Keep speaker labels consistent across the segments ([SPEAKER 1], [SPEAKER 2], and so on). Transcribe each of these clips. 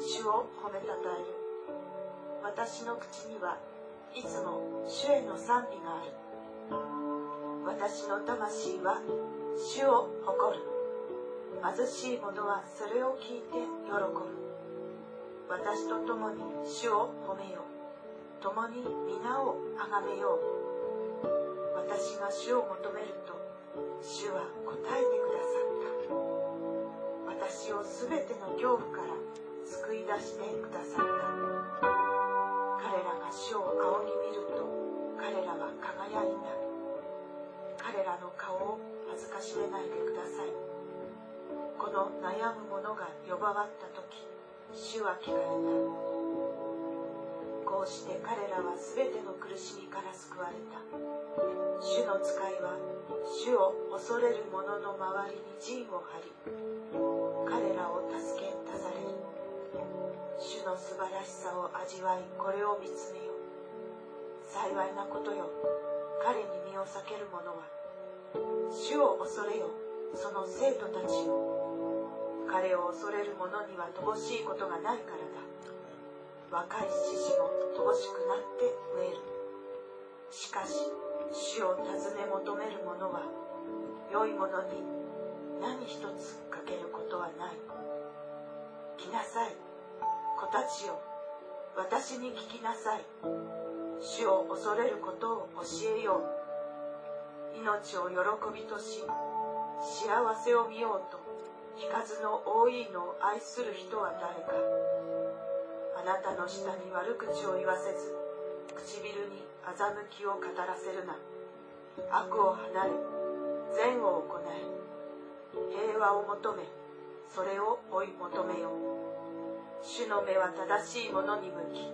[SPEAKER 1] 主を褒めたたえる。私の口にはいつも主への賛美がある。私の魂は主を誇る。貧しい者はそれを聞いて喜ぶ。私と共に主を褒めよう。共に皆を崇めよう。私が主を求めると、主は答えてくださった。私をすべての恐怖から救い出してくださった。彼らが主を仰ぎ見ると、彼らは輝いた。彼らの顔を恥ずかしめないでください。この悩む者が呼ばわったとき、主は聞かれた。こうして彼らはすべての苦しみから救われた。主の使いは主を恐れる者の周りに陣を張り、彼らを助け出される。主の素晴らしさを味わい、これを見つめよ。幸いなことよ、彼に身を避ける者は。主を恐れよ、その生徒たちよ。彼を恐れる者には乏しいことがないからだ。若い獅子も乏しくなって飢える。しかし主を尋ね求める者は良いものに何一つ欠けることはない。来なさい、子たちよ、私に聞きなさい。主を恐れることを教えよう。命を喜びとし、幸せを見ようと聞かずの多いのを愛する人は誰か。あなたの下に悪口を言わせず、唇に欺きを語らせるな。悪を離れ、善を行え。平和を求め、それを追い求めよう。主の目は正しい者に向き、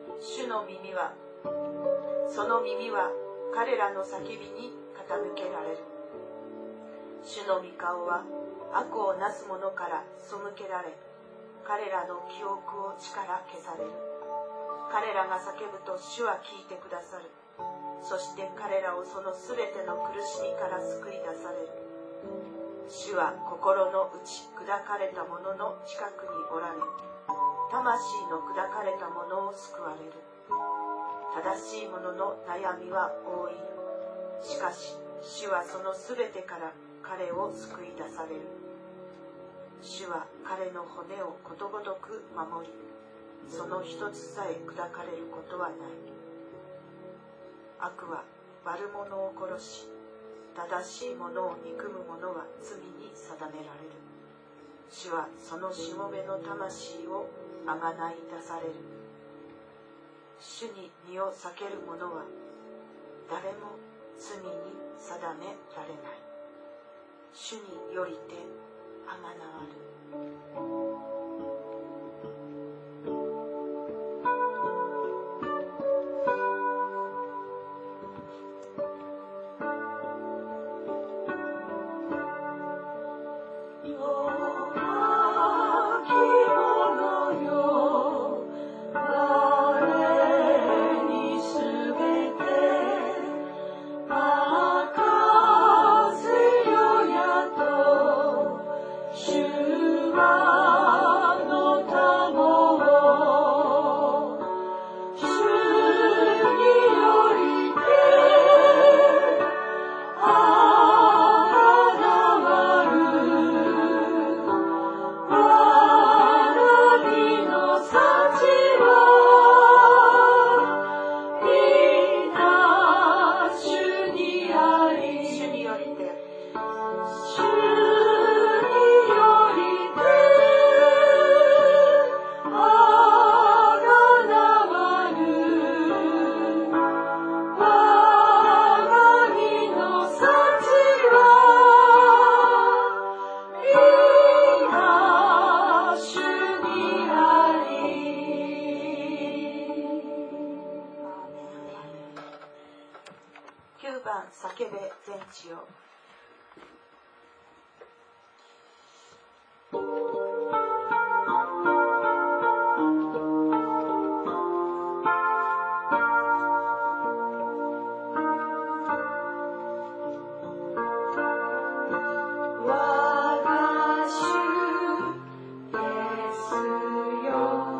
[SPEAKER 1] その耳は彼らの叫びに傾けられる。主の御顔は悪をなす者から背けられ、彼らの記憶を地から消される。彼らが叫ぶと主は聞いてくださる。そして彼らをそのすべての苦しみから救い出される。主は心の内砕かれた者の近くにおられ、魂の砕かれた者を救われる。正しい者の悩みは多い。しかし主はそのすべてから彼を救い出される。主は彼の骨をことごとく守り、その一つさえ砕かれることはない。悪は悪者を殺し、正しい者を憎む者は罪に定められる。主はそのしもべの魂をあがない出される。主に身を避ける者は誰も罪に定められない。主によりてあがなわる。叫べ全地よ。我が主イエスよ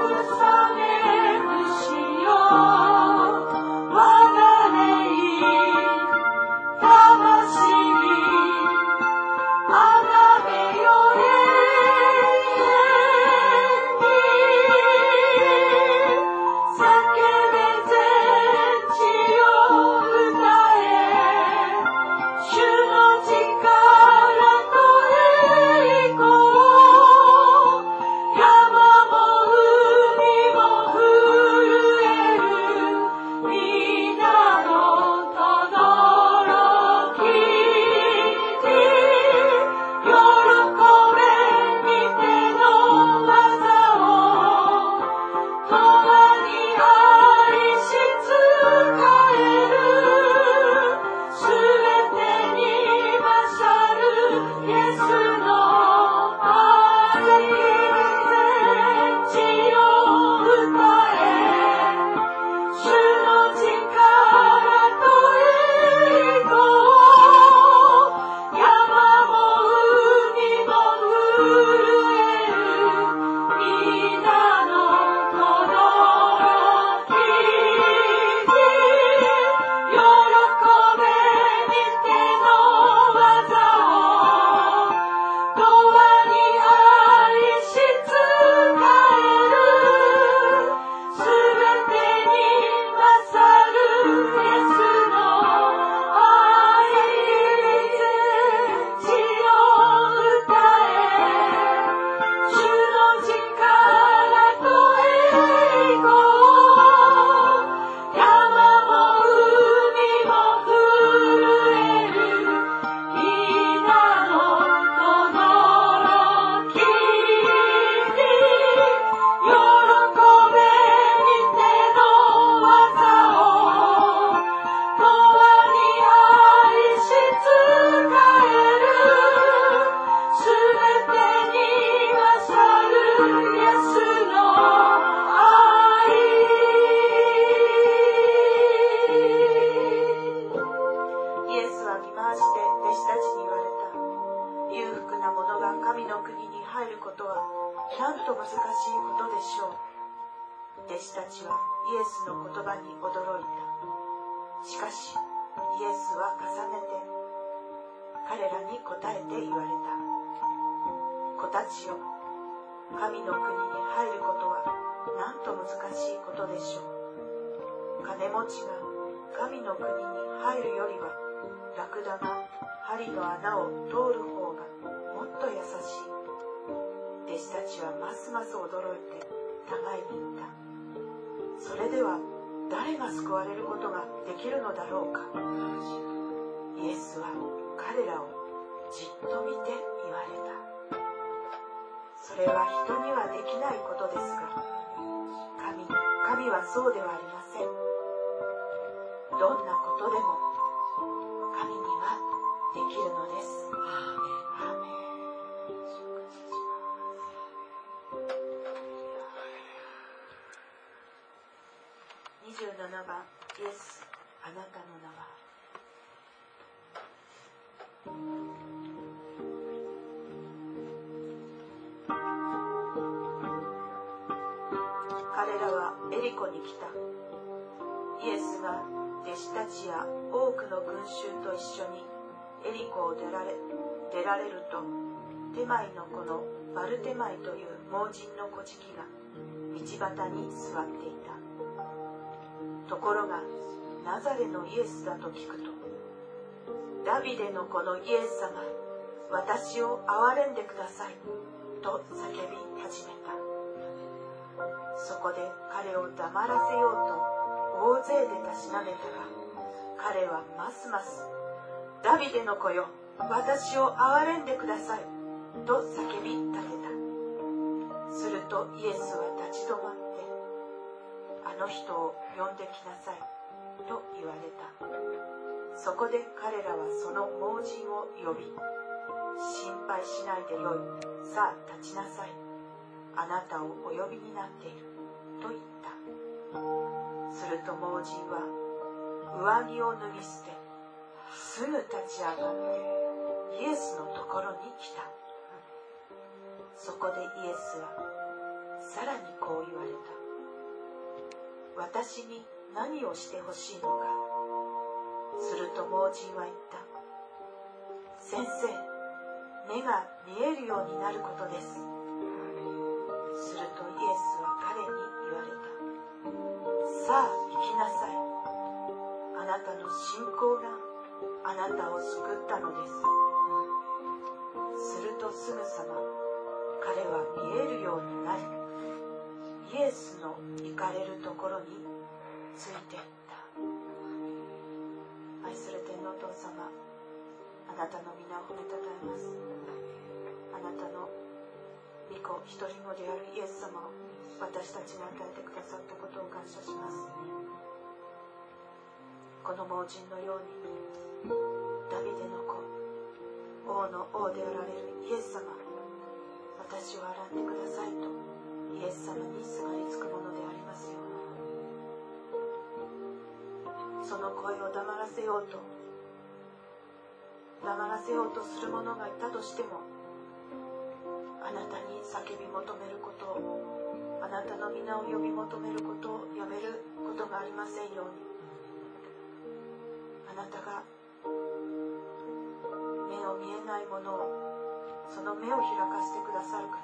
[SPEAKER 1] 27番イエス、あなたの名は。彼らはエリコに来た。イエスが弟子たちや多くの群衆と一緒にエリコを出られると、テマイの子のバルテマイという盲人の小敷が道端に座っていた。ところがナザレのイエスだと聞くと、ダビデの子のイエス様、私を憐れんでくださいと叫び始めた。そこで彼を黙らせようと大勢でたしなめたが、彼はますますダビデの子よ、私を憐れんでくださいと叫び立てた。するとイエスは立ち止まって、あの人を呼んできなさいと言われた。そこで彼らはその盲人を呼び、心配しないでよい、さあ立ちなさい、あなたをお呼びになっていると言った。すると盲人は上着を脱ぎ捨て、すぐ立ち上がってイエスのところに来た。そこでイエスはさらにこう言われた。私に何をしてほしいのか。すると盲人は言った。先生、目が見えるようになることです。するとイエスは彼に言われた。さあ行きなさい。あなたの信仰があなたを救ったのです。するとすぐさま彼は見えるようになり、イエスの行かれるところについていった。愛する天のお父様、あなたの皆を褒めたたえます。あなたの御子一人子であるイエス様を私たちに与えてくださったことを感謝します。この盲人のようにダビデの子、王の王であられるイエス様、私を洗ってくださいとイエス様にすがりつくものでありますように。その声を黙らせようとする者がいたとしても、あなたに叫び求めることを、あなたの皆を呼び求めることをやめることがありませんように。あなたが目の見えないものを、その目を開かせてくださる方、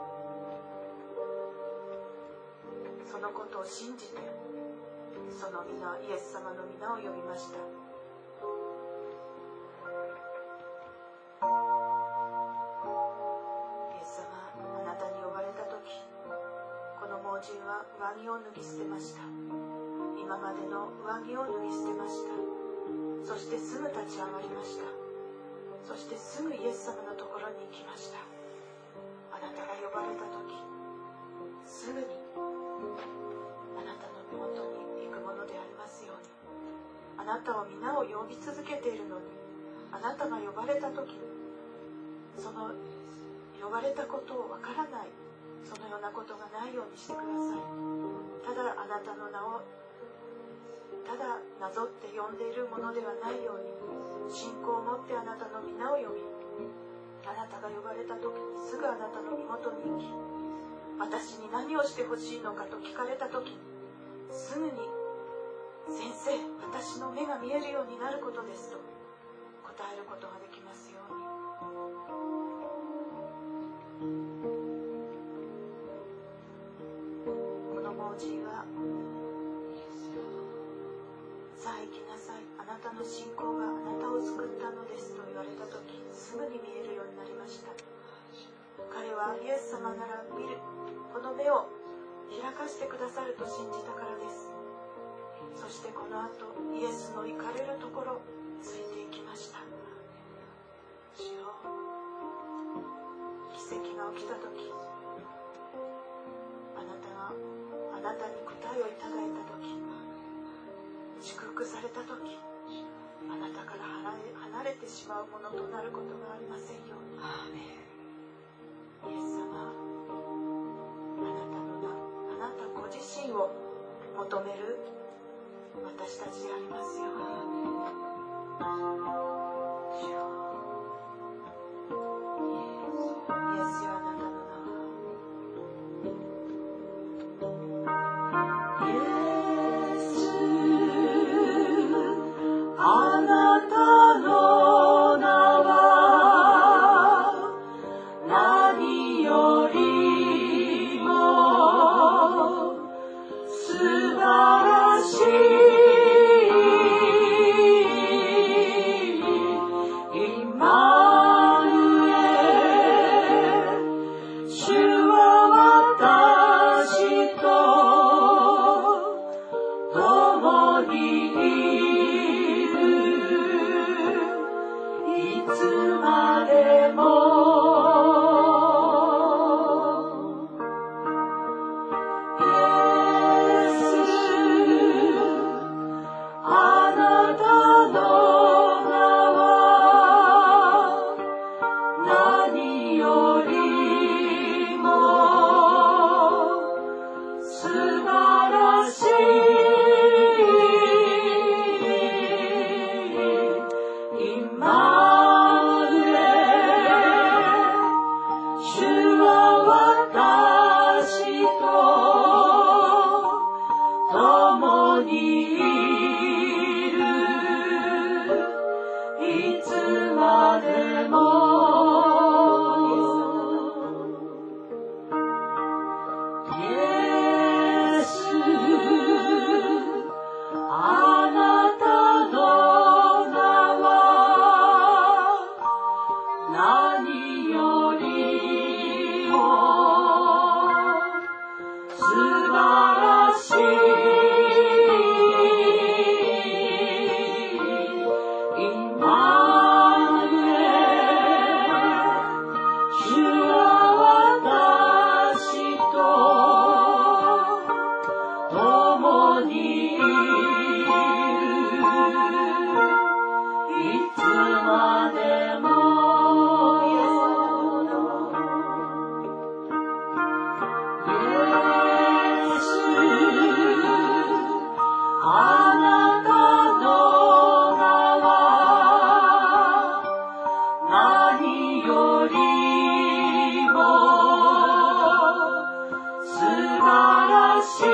[SPEAKER 1] そのことを信じて、その皆、イエス様の皆を呼びました。盲人は上着を脱ぎ捨てました。今までの上着を脱ぎ捨てました。そしてすぐ立ち上がりました。そしてすぐイエス様のところに行きました。あなたが呼ばれた時、すぐにあなたの身元に行くものでありますように。あなたは皆を呼び続けているのに、あなたが呼ばれた時に、その呼ばれたことをわからない、そのようなことがないようにしてください。ただあなたの名をただなぞって呼んでいるものではないように、信仰を持ってあなたの皆を呼び、あなたが呼ばれた時にすぐあなたの身元に行き、私に何をしてほしいのかと聞かれた時に、すぐに先生、私の目が見えるようになることですと答えることができますように。盲人は、さあ行きなさい、あなたの信仰があなたを救ったのですと言われた時、すぐに見えるようになりました。彼はイエス様なら見る、この目を開かせてくださると信じたからです。そしてこの後、イエスの行かれるところついていきました。主よ、奇跡が起きた時、あなたに答えをいただいたとき、祝福されたとき、あなたから離れてしまうものとなることがありませんように。イエス様、あなたご自身を求める私たちでありますように。イエスよ、あなたの名はあなたの名は何よりも素晴らしい。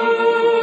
[SPEAKER 1] 「